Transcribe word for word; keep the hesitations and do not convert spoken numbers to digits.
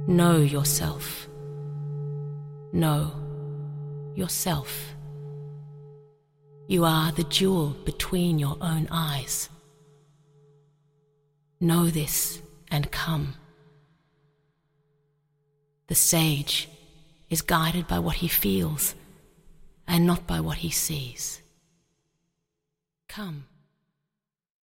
Know yourself. Know yourself. You are the jewel between your own eyes. Know this and come. The sage is guided by what he feels and not by what he sees. Come.